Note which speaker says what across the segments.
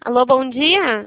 Speaker 1: Alô, bom dia.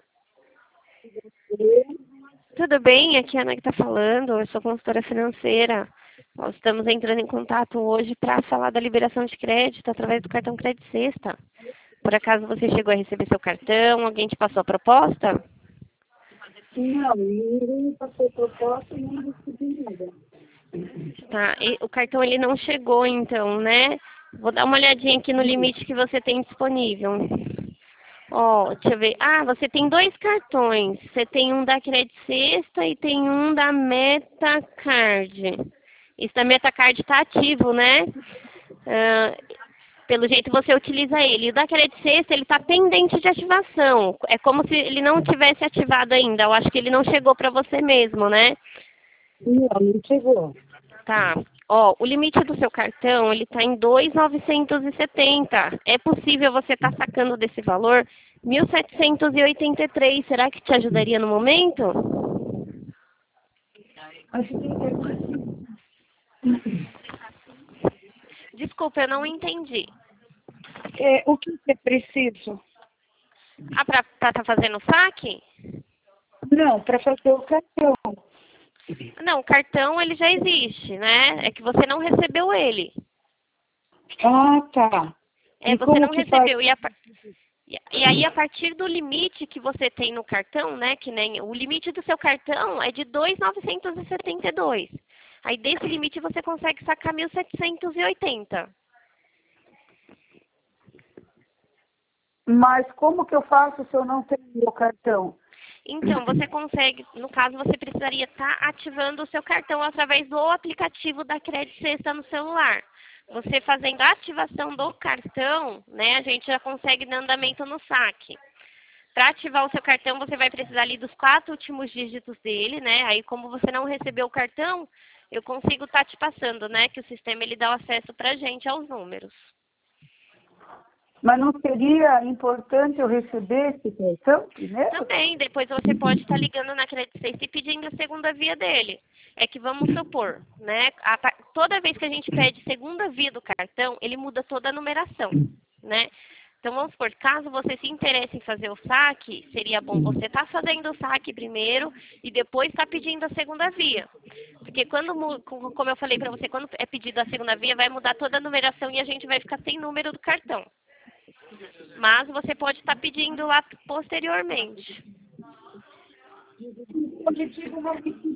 Speaker 1: Tudo bem? Aqui é a Ana que está falando. Eu sou consultora financeira. Nós estamos entrando em contato hoje para falar da liberação de crédito através do cartão Crédito Sexta. Por acaso você chegou a receber seu cartão? Alguém te passou a proposta?
Speaker 2: Não, ninguém passou proposta e não recebi nada.
Speaker 1: Tá. E o cartão ele não chegou então, né? Vou dar uma olhadinha aqui no limite que você tem disponível. Ó, deixa eu ver. Ah, você tem dois cartões. Você tem um da Crédito Sexta e tem um da Metacard. Esse da Metacard está ativo, né? Ah, pelo jeito você utiliza ele. O da Crédito Sexta, ele está pendente de ativação. É como se ele não tivesse ativado ainda. Eu acho que ele não chegou para você mesmo, né?
Speaker 2: Não chegou.
Speaker 1: Tá. Ó, o limite do seu cartão, ele está em 2.970. É possível você estar sacando desse valor 1.783. Será que te ajudaria no momento?
Speaker 2: Acho que
Speaker 1: Desculpa, eu não entendi.
Speaker 2: o que é preciso?
Speaker 1: Ah, para estar fazendo saque?
Speaker 2: Não, para fazer o cartão.
Speaker 1: Não, o cartão ele já existe, né? É que você não recebeu ele.
Speaker 2: Ah, tá.
Speaker 1: É,
Speaker 2: E
Speaker 1: você
Speaker 2: como
Speaker 1: não
Speaker 2: que faz?
Speaker 1: recebeu. E aí, a partir do limite que você tem no cartão, né? Que nem o limite do seu cartão é de 2.972. Aí desse limite você consegue sacar 1.780.
Speaker 2: Mas como que eu faço se eu não tenho o cartão?
Speaker 1: Então, você consegue, no caso, você precisaria estar ativando o seu cartão através do aplicativo da Crédito Sexta no celular. Você fazendo a ativação do cartão, né, a gente já consegue dar andamento no saque. Para ativar o seu cartão, você vai precisar ali dos 4 últimos dígitos dele, né? Aí, como você não recebeu o cartão, eu consigo estar te passando, né? Que o sistema ele dá o acesso para a gente aos números.
Speaker 2: Mas não seria importante eu receber esse cartão primeiro?
Speaker 1: Também, depois você pode estar ligando na Credit Suisse e pedindo a segunda via dele. É que vamos supor, né? Toda vez que a gente pede segunda via do cartão, ele muda toda a numeração, né? Então vamos supor, caso você se interesse em fazer o saque, seria bom você estar fazendo o saque primeiro e depois estar pedindo a segunda via. Porque como eu falei para você, quando é pedido a segunda via, vai mudar toda a numeração e a gente vai ficar sem número do cartão. Mas você pode estar pedindo lá posteriormente.
Speaker 2: O objetivo não é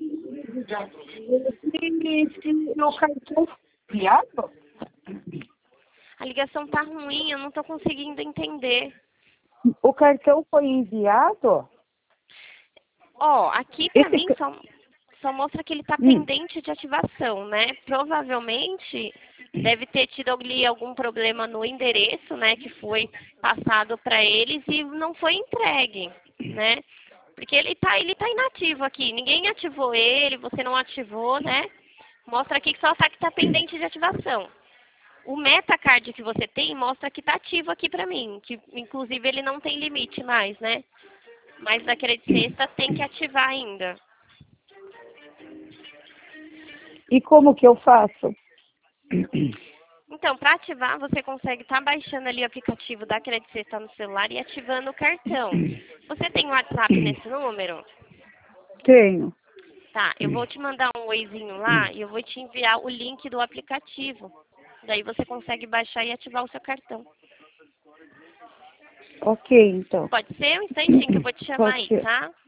Speaker 2: se meu cartão foi enviado?
Speaker 1: A ligação tá ruim, eu não estou conseguindo entender.
Speaker 2: O cartão foi enviado?
Speaker 1: Ó, aqui para
Speaker 2: Esse...
Speaker 1: mim só mostra que ele está pendente de ativação, né? Provavelmente deve ter tido ali algum problema no endereço, né? Que foi passado para eles e não foi entregue, né? Porque ele tá inativo aqui. Ninguém ativou ele, você não ativou, né? Mostra aqui que só que tá pendente de ativação. O Metacard que você tem mostra que está ativo aqui para mim, que inclusive ele não tem limite mais, né? Mas da Crédito Sexta tem que ativar ainda.
Speaker 2: E como que eu faço?
Speaker 1: Então, para ativar, você consegue estar baixando ali o aplicativo da Crédito Sexta no celular e ativando o cartão. Você tem WhatsApp nesse número?
Speaker 2: Tenho.
Speaker 1: Tá, eu vou te mandar um oizinho lá e eu vou te enviar o link do aplicativo. Daí você consegue baixar e ativar o seu cartão.
Speaker 2: Ok, então.
Speaker 1: Pode ser? Um instantinho que eu vou te chamar
Speaker 2: Pode
Speaker 1: aí,
Speaker 2: ser.
Speaker 1: tá?